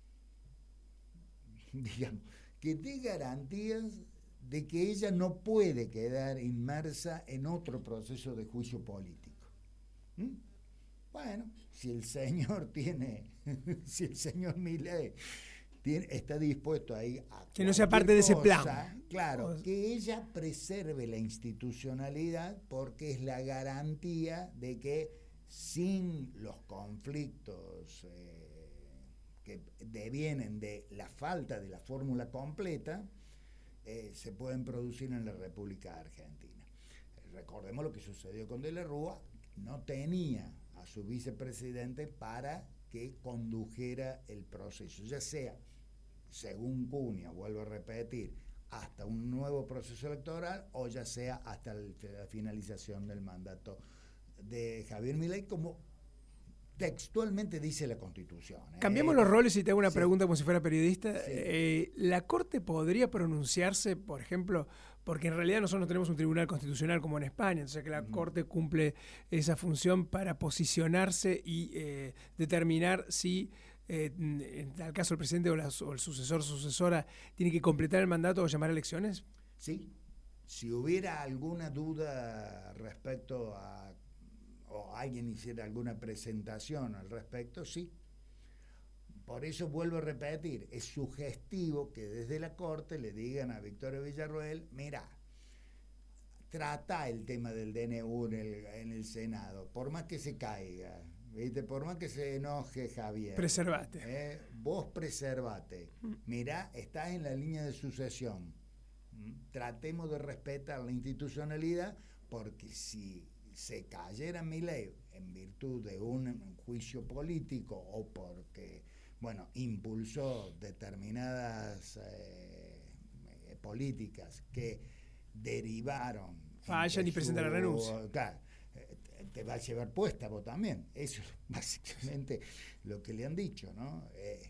Digamos, que dé garantías de que ella no puede quedar inmersa en otro proceso de juicio político. ¿Mm? Bueno, si el señor tiene, si el señor Milei tiene, está dispuesto ahí a que no sea parte de ese plan. Cosa, claro, que ella preserve la institucionalidad porque es la garantía de que sin los conflictos eh, que devienen de la falta de la fórmula completa, Eh, se pueden producir en la República Argentina. Eh, recordemos lo que sucedió con De la Rúa, no tenía a su vicepresidente para que condujera el proceso, ya sea, según Cunha, vuelvo a repetir, hasta un nuevo proceso electoral o ya sea hasta el, la finalización del mandato de Javier Milei, como textualmente dice la Constitución. ¿eh? Cambiamos los roles y te hago una sí. pregunta como si fuera periodista. Sí. Eh, ¿La Corte podría pronunciarse, por ejemplo, porque en realidad nosotros no tenemos un tribunal constitucional como en España, entonces que la uh-huh. Corte cumple esa función para posicionarse y eh, determinar si, eh, en tal caso el presidente o, la, o el sucesor o sucesora tiene que completar el mandato o llamar a elecciones? Sí. Si hubiera alguna duda respecto a o alguien hiciera alguna presentación al respecto, sí. Por eso vuelvo a repetir, es sugestivo que desde la Corte le digan a Victoria Villarroel, mira, trata el tema del D N U en el, en el Senado, por más que se caiga, ¿viste? Por más que se enoje Javier. Preservate. ¿eh? Vos preservate. Mirá, estás en la línea de sucesión. ¿Mm? Tratemos de respetar la institucionalidad, porque si se cayera Milei en virtud de un juicio político o porque, bueno, impulsó determinadas eh, políticas que derivaron... Fallan y presentan la renuncia. Claro, te va a llevar puesta vos también. Eso es básicamente lo que le han dicho, ¿no? Eh,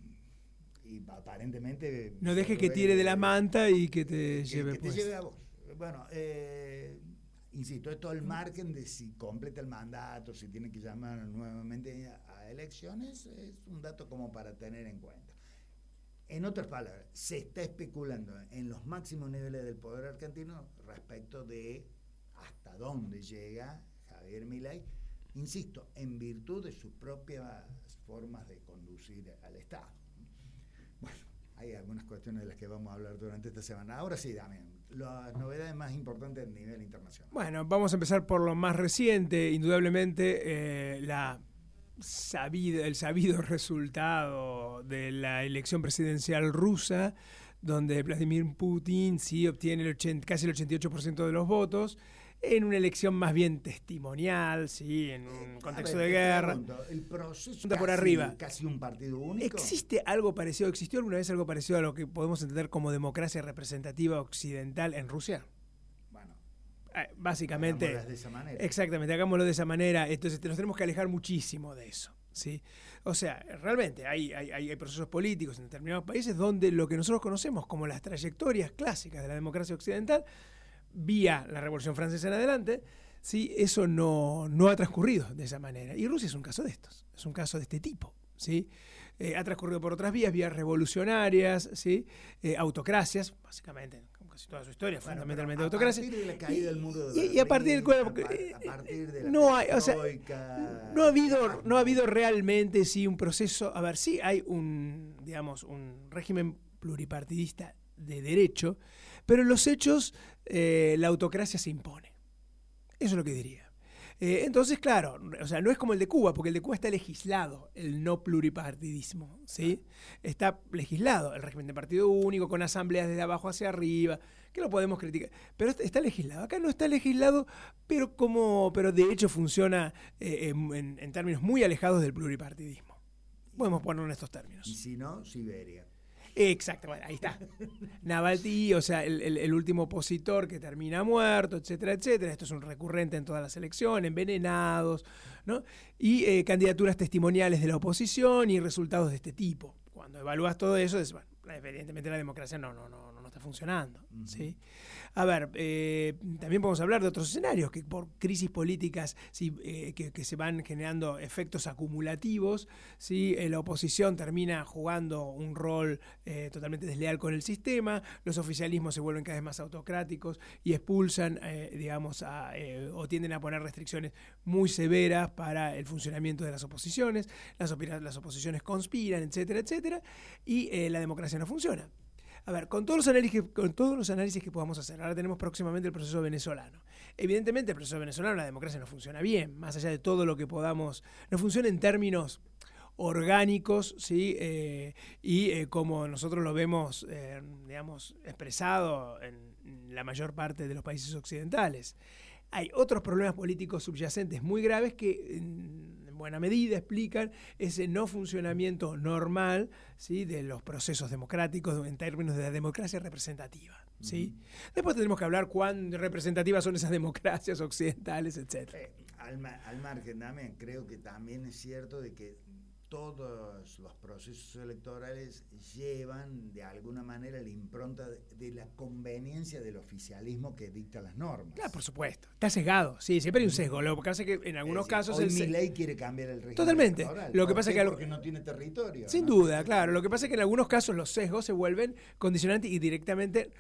y aparentemente... No dejes que tire de la manta y que te que, lleve que te puesta. lleve a vos. Bueno, eh... insisto, esto al margen de si completa el mandato, si tiene que llamar nuevamente a elecciones, es un dato como para tener en cuenta. En otras palabras, se está especulando en los máximos niveles del poder argentino respecto de hasta dónde llega Javier Milei, insisto, en virtud de sus propias formas de conducir al Estado. Bueno, hay algunas cuestiones de las que vamos a hablar durante esta semana. Ahora sí, Damián, las novedades más importantes a nivel internacional. Bueno, vamos a empezar por lo más reciente, indudablemente, eh, la sabida, el sabido resultado de la elección presidencial rusa, donde Vladimir Putin sí obtiene el ochenta, casi el ochenta y ocho por ciento de los votos, en una elección más bien testimonial, sí, en un contexto ver, de guerra. Pregunto, el proceso por casi, arriba. casi un partido único. ¿Existe algo parecido, existió alguna vez algo parecido a lo que podemos entender como democracia representativa occidental en Rusia? Bueno, eh, básicamente. Hagámoslas de esa manera. Exactamente, hagámoslo de esa manera. Entonces nos tenemos que alejar muchísimo de eso, ¿sí? O sea, realmente hay, hay, hay procesos políticos en determinados países donde lo que nosotros conocemos como las trayectorias clásicas de la democracia occidental, vía la Revolución Francesa en adelante, ¿sí? Eso no, no ha transcurrido de esa manera. Y Rusia es un caso de estos, es un caso de este tipo, ¿sí? Eh, ha transcurrido por otras vías, vías revolucionarias, ¿sí? Eh, autocracias, básicamente, como casi toda su historia, bueno, fundamentalmente autocracias. A partir de la caída del muro de y, Berlín, y a partir del cual, a, par, a partir de la no hay, o sea, troika, no ha habido, no ha habido realmente sí un proceso. A ver, sí hay un, digamos, un régimen pluripartidista de derecho, pero en los hechos eh, la autocracia se impone. Eso es lo que diría. Eh, entonces, claro, o sea, no es como el de Cuba, porque el de Cuba está legislado, el no pluripartidismo, ¿sí? Está legislado el régimen de partido único, con asambleas desde abajo hacia arriba, que lo podemos criticar, pero está legislado. Acá no está legislado, pero como, pero de hecho funciona eh, en, en términos muy alejados del pluripartidismo. Podemos ponerlo en estos términos. Y si no, Siberia. Exacto, bueno, ahí está. Navalny, o sea, el, el, el último opositor que termina muerto, etcétera, etcétera. Esto es un recurrente en todas las elecciones, envenenados, ¿no? Y eh, candidaturas testimoniales de la oposición y resultados de este tipo. Cuando evalúas todo eso, es, bueno, evidentemente la democracia no, no, no, no está funcionando, uh-huh. ¿sí? A ver, eh, también podemos hablar de otros escenarios que por crisis políticas sí, eh, que, que se van generando efectos acumulativos, ¿sí? Eh, la oposición termina jugando un rol eh, totalmente desleal con el sistema, los oficialismos se vuelven cada vez más autocráticos y expulsan, eh, digamos, a, eh, o tienden a poner restricciones muy severas para el funcionamiento de las oposiciones, las, op- las oposiciones conspiran, etcétera, etcétera, y eh, la democracia no funciona. A ver, con todos los análisis que, con todos los análisis que podamos hacer, ahora tenemos próximamente el proceso venezolano. Evidentemente el proceso venezolano, la democracia no funciona bien, más allá de todo lo que podamos, no funciona en términos orgánicos, ¿sí? Eh, y eh, como nosotros lo vemos, eh, digamos, expresado en la mayor parte de los países occidentales. Hay otros problemas políticos subyacentes muy graves que en buena medida explican ese no funcionamiento normal, ¿sí? De los procesos democráticos en términos de la democracia representativa, ¿sí? Uh-huh. Después tendremos que hablar cuán representativas son esas democracias occidentales, etcétera. Eh, al, ma- al margen también, creo que también es cierto de que todos los procesos electorales llevan de alguna manera la impronta de, de la conveniencia del oficialismo que dicta las normas. Claro, por supuesto. Está sesgado, sí, siempre hay un sesgo. Lo que pasa es que en algunos es decir, casos... Hoy el se... Milei quiere cambiar el régimen Totalmente. electoral. Lo que ¿Por pasa qué? que al... Porque no tiene territorio. Sin ¿no? duda, claro. Lo que pasa es que en algunos casos los sesgos se vuelven condicionantes y directamente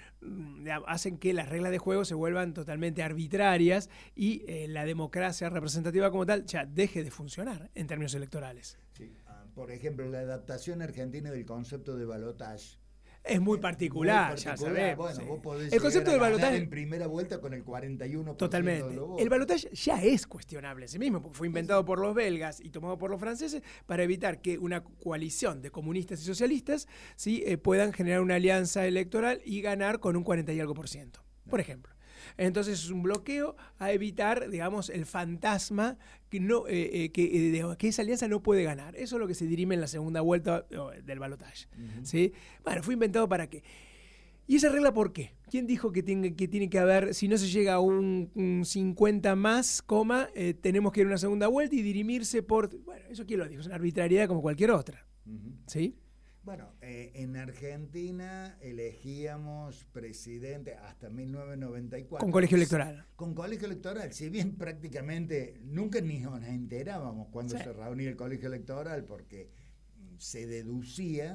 hacen que las reglas de juego se vuelvan totalmente arbitrarias y eh, la democracia representativa como tal ya deje de funcionar en términos electorales. Sí. Por ejemplo, la adaptación argentina del concepto de balotaje. Es muy particular, muy particular. ya sabemos. Bueno, sí. vos podés el concepto del balotaje en primera vuelta con el cuarenta y uno por ciento totalmente. de los votos. El balotaje ya es cuestionable en sí mismo, porque fue inventado por los belgas y tomado por los franceses para evitar que una coalición de comunistas y socialistas ¿sí? eh, puedan generar una alianza electoral y ganar con un cuarenta y algo por ciento, por ejemplo. Entonces es un bloqueo a evitar, digamos, el fantasma que, no, eh, eh, que, eh, que esa alianza no puede ganar. Eso es lo que se dirime en la segunda vuelta del balotaje. Uh-huh. ¿Sí? Bueno, fue inventado para qué. ¿Y esa regla por qué? ¿Quién dijo que tiene que, tiene que haber, si no se llega a un, un cincuenta más, coma, eh, tenemos que ir a una segunda vuelta y dirimirse por... Bueno, eso quién lo dijo, es una arbitrariedad como cualquier otra. Uh-huh. ¿Sí? Bueno, eh, en Argentina elegíamos presidente hasta mil novecientos noventa y cuatro. Con colegio electoral. Con colegio electoral, si bien prácticamente nunca ni nos enterábamos cuando sí. se reunía el colegio electoral porque se deducía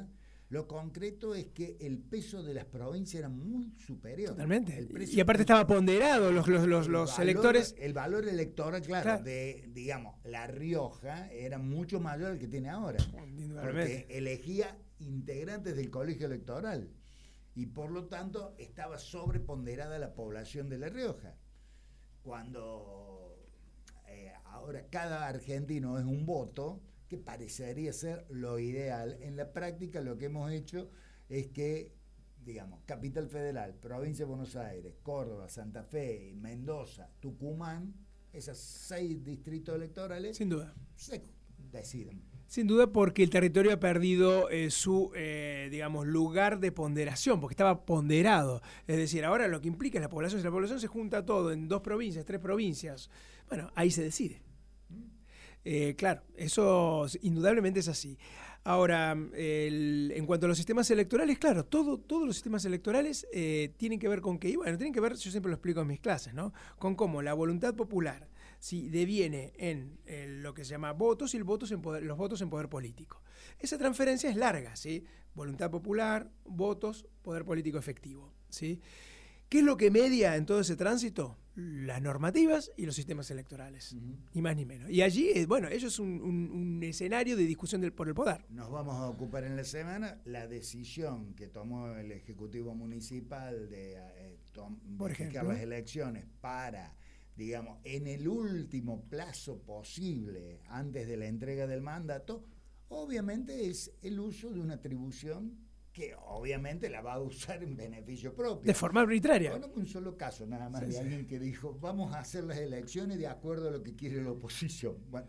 Lo concreto es que el peso de las provincias era muy superior. Totalmente. El y aparte estaba ponderado los, los, los, los valor, electores. El valor electoral, claro, claro, de, digamos, La Rioja era mucho mayor al que tiene ahora. Porque elegía integrantes del colegio electoral. Y por lo tanto estaba sobreponderada la población de La Rioja. Cuando eh, ahora cada argentino es un voto, que parecería ser lo ideal. En la práctica lo que hemos hecho es que, digamos, Capital Federal, Provincia de Buenos Aires, Córdoba, Santa Fe, Mendoza, Tucumán, esos seis distritos electorales, sin duda, se deciden. Sin duda, porque el territorio ha perdido eh, su, eh, digamos, lugar de ponderación, porque estaba ponderado. Es decir, ahora lo que implica es la población. Si la población se junta todo en dos provincias, tres provincias, bueno, ahí se decide. Eh, claro, eso indudablemente es así. Ahora, el, en cuanto a los sistemas electorales, claro, todo, todos los sistemas electorales eh, tienen que ver con qué, y bueno, tienen que ver, yo siempre lo explico en mis clases, ¿no? Con cómo la voluntad popular, ¿sí?, deviene en, en lo que se llama votos y el votos en poder, los votos en poder político. Esa transferencia es larga, ¿sí? Voluntad popular, votos, poder político efectivo, ¿sí? ¿Qué es lo que media en todo ese tránsito? Las normativas y los sistemas electorales, uh-huh. Ni más ni menos. Y allí, bueno, ello es un, un, un escenario de discusión del, por el poder. Nos vamos a ocupar en la semana la decisión que tomó el Ejecutivo Municipal de, eh, tom, por de ejemplo, las elecciones para, digamos, en el último plazo posible antes de la entrega del mandato. Obviamente es el uso de una atribución que obviamente la va a usar en beneficio propio. De forma arbitraria. Bueno, un solo caso nada más sí, de sí. alguien que dijo, vamos a hacer las elecciones de acuerdo a lo que quiere la oposición. Bueno,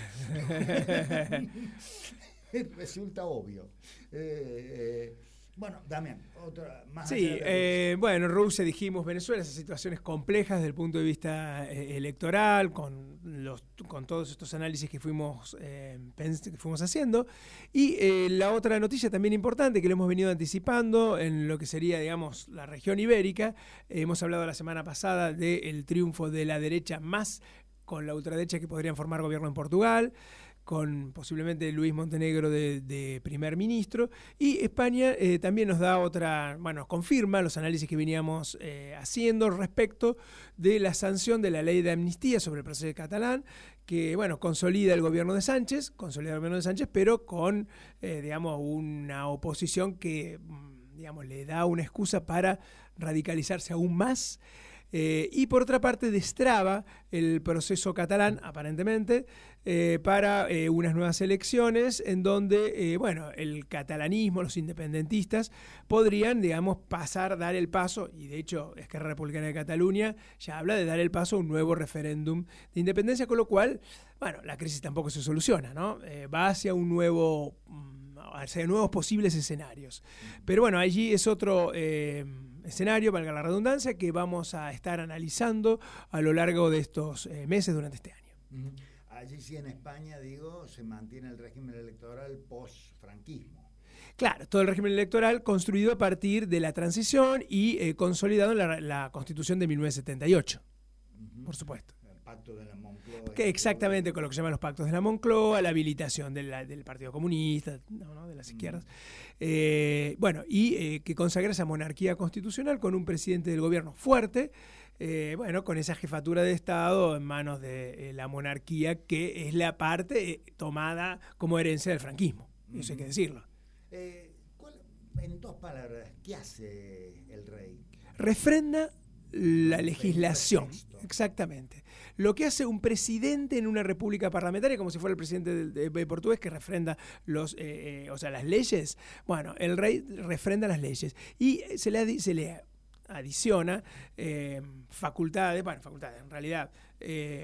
resulta obvio. Eh, eh, bueno, Damián, otra más. Sí, eh, bueno, Rusia, dijimos, Venezuela, esas situaciones complejas desde el punto de vista eh, electoral, con los con todos estos análisis que fuimos eh, que fuimos haciendo. Y eh, la otra noticia también importante que lo hemos venido anticipando en lo que sería, digamos, la región ibérica. Eh, hemos hablado la semana pasada del triunfo de la derecha más con la ultraderecha que podrían formar gobierno en Portugal, con posiblemente Luis Montenegro de, de primer ministro, y España eh, también nos da otra, bueno, confirma los análisis que veníamos eh, haciendo respecto de la sanción de la ley de amnistía sobre el proceso catalán, que, bueno, consolida el gobierno de Sánchez, consolida el gobierno de Sánchez, pero con, eh, digamos, una oposición que, digamos, le da una excusa para radicalizarse aún más. Eh, y por otra parte destraba el proceso catalán, aparentemente, eh, para eh, unas nuevas elecciones en donde, eh, bueno, el catalanismo, los independentistas, podrían, digamos, pasar, dar el paso, y de hecho Esquerra Republicana de Cataluña ya habla de dar el paso a un nuevo referéndum de independencia, con lo cual, bueno, la crisis tampoco se soluciona, ¿no? Eh, va hacia un nuevo, hacia nuevos posibles escenarios. Pero bueno, allí es otro Eh, escenario, valga la redundancia, que vamos a estar analizando a lo largo de estos eh, meses durante este año. Uh-huh. Allí sí en España, digo, se mantiene el régimen electoral post-franquismo. Claro, todo el régimen electoral construido a partir de la transición y eh, consolidado en la, la Constitución de mil novecientos setenta y ocho, uh-huh. Por supuesto. El pacto de la Moncloa. Que exactamente, con lo que se llaman los pactos de la Moncloa, la habilitación de la, del Partido Comunista, no, no, de las izquierdas. Uh-huh. Eh, bueno, y eh, que consagra esa monarquía constitucional con un presidente del gobierno fuerte, eh, bueno, con esa jefatura de Estado en manos de eh, la monarquía, que es la parte eh, tomada como herencia del franquismo. Uh-huh. Eso hay que decirlo. Eh, ¿cuál, en dos palabras, ¿qué hace el rey? Refrenda la legislación. Exactamente. Lo que hace un presidente en una república parlamentaria, como si fuera el presidente de, de, de portugués que refrenda los, eh, eh, o sea, las leyes. Bueno, el rey refrenda las leyes y se le, se le adiciona eh, facultades, bueno, facultades, en realidad, eh,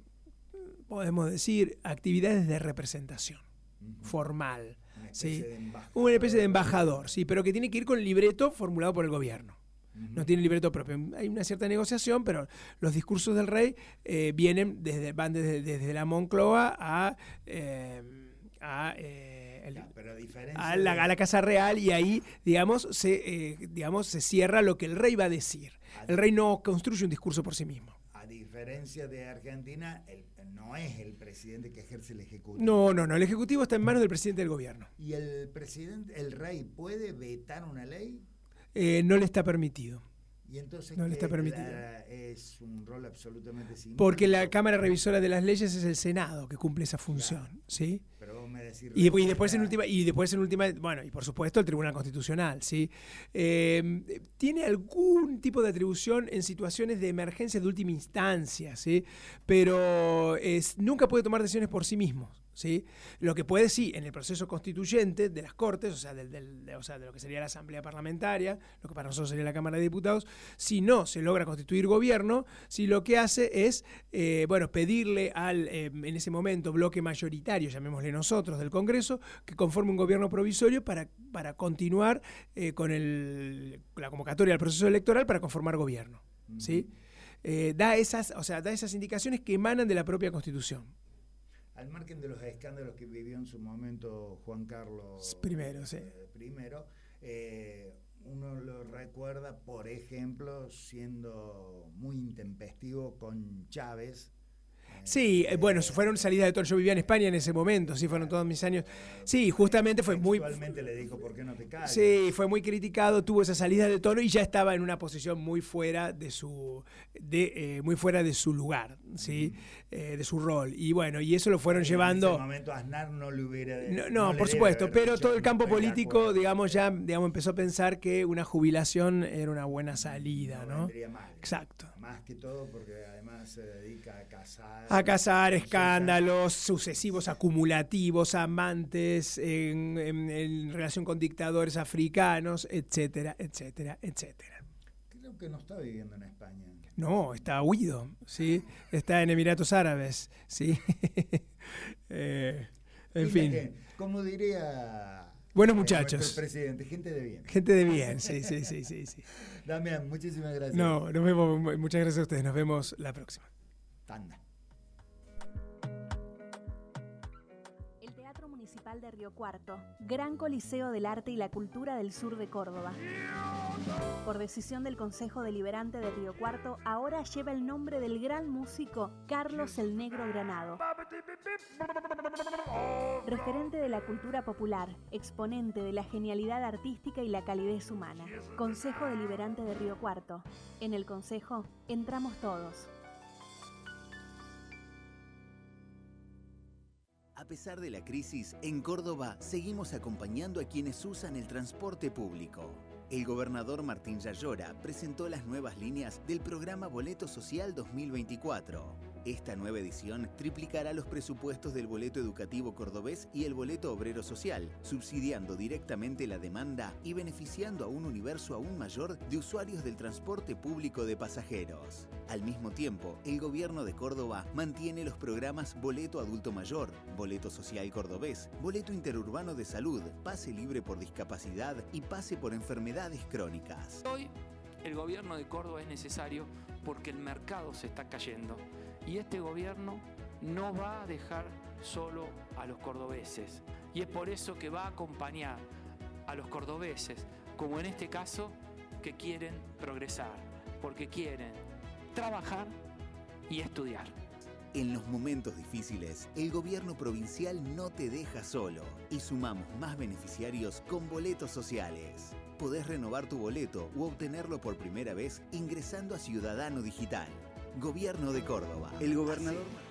podemos decir, actividades de representación uh-huh. formal. Una especie, ¿sí? de embajador. Una especie de embajador, sí, pero que tiene que ir con el libreto formulado por el gobierno. No tiene libreto propio. Hay una cierta negociación, pero los discursos del rey eh, vienen desde, van desde, desde la Moncloa a, eh, a, eh, el, ya, pero a, a, la, a la Casa Real, y ahí, digamos se, eh, digamos, se cierra lo que el rey va a decir. El rey no construye un discurso por sí mismo. A diferencia de Argentina, el, no es el presidente que ejerce el Ejecutivo. No, no, no, el Ejecutivo está en manos del presidente del gobierno. ¿Y el presidente, el rey, puede vetar una ley? Eh, no le está permitido. Y entonces no le está permitido. La, es un rol absolutamente simbólico. Porque la Cámara Revisora de las Leyes es el Senado que cumple esa función, claro. ¿sí? Pero vos me decís, y, y después en última y después en última, bueno, y por supuesto el Tribunal Constitucional, ¿sí? Eh, tiene algún tipo de atribución en situaciones de emergencia de última instancia, ¿sí? Pero es, nunca puede tomar decisiones por sí mismo. ¿Sí? Lo que puede, sí, en el proceso constituyente de las Cortes, o sea, del, del, de, o sea, de lo que sería la Asamblea Parlamentaria, lo que para nosotros sería la Cámara de Diputados, si no se logra constituir gobierno, si lo que hace es, eh, bueno, pedirle al, eh, en ese momento, bloque mayoritario, llamémosle nosotros, del Congreso, que conforme un gobierno provisorio para, para continuar eh, con el, la convocatoria al proceso electoral para conformar gobierno, ¿sí? Eh, da esas, o sea, da esas indicaciones que emanan de la propia Constitución. Al margen de los escándalos que vivió en su momento Juan Carlos primero, sí. primero eh, uno lo recuerda, por ejemplo, siendo muy intempestivo con Chávez. Sí, eh, bueno, fueron salidas de tono. Yo vivía en España en ese momento, sí, fueron todos mis años. Sí, justamente fue muy... Actualmente le dijo, ¿por qué no te callas? Sí, fue muy criticado, tuvo esa salida de tono y ya estaba en una posición muy fuera de su de eh, muy fuera de su lugar, ¿sí? Uh-huh. eh, de su rol. Y bueno, y eso lo fueron en llevando... En ese momento Aznar no le hubiera... No, no, no por supuesto, pero todo el campo político, digamos, ya digamos, empezó a pensar que una jubilación era una buena salida, ¿no? No vendría mal. Exacto. Más que todo porque además se dedica a cazar... A cazar escándalos sucesivos, acumulativos, amantes, en, en, en relación con dictadores africanos, etcétera, etcétera, etcétera. Creo que no está viviendo en España. No, está huido, ¿sí? Está en Emiratos Árabes, ¿sí? eh, en fin. Que, como diría... Buenos muchachos. El presidente, gente de bien. Gente de bien, sí, sí, sí, sí, sí. Damián, muchísimas gracias. No, nos vemos, muchas gracias a ustedes, nos vemos la próxima. Tanda. El Teatro Municipal de Río Cuarto, gran coliseo del arte y la cultura del sur de Córdoba. Por decisión del Consejo Deliberante de Río Cuarto, ahora lleva el nombre del gran músico Carlos el Negro Granado. Referente de la cultura popular, exponente de la genialidad artística y la calidez humana. Consejo Deliberante de Río Cuarto. En el Consejo entramos todos. A pesar de la crisis, en Córdoba seguimos acompañando a quienes usan el transporte público. El gobernador Martín Yayora presentó las nuevas líneas del programa Boleto Social dos mil veinticuatro. Esta nueva edición triplicará los presupuestos del boleto educativo cordobés y el boleto obrero social, subsidiando directamente la demanda y beneficiando a un universo aún mayor de usuarios del transporte público de pasajeros. Al mismo tiempo, el gobierno de Córdoba mantiene los programas Boleto Adulto Mayor, Boleto Social Cordobés, Boleto Interurbano de Salud, Pase Libre por Discapacidad y Pase por Enfermedades Crónicas. Hoy el gobierno de Córdoba es necesario porque el mercado se está cayendo. Y este gobierno no va a dejar solo a los cordobeses. Y es por eso que va a acompañar a los cordobeses, como en este caso, que quieren progresar, porque quieren trabajar y estudiar. En los momentos difíciles, el gobierno provincial no te deja solo y sumamos más beneficiarios con boletos sociales. Podés renovar tu boleto u obtenerlo por primera vez ingresando a Ciudadano Digital. Gobierno de Córdoba. El gobernador...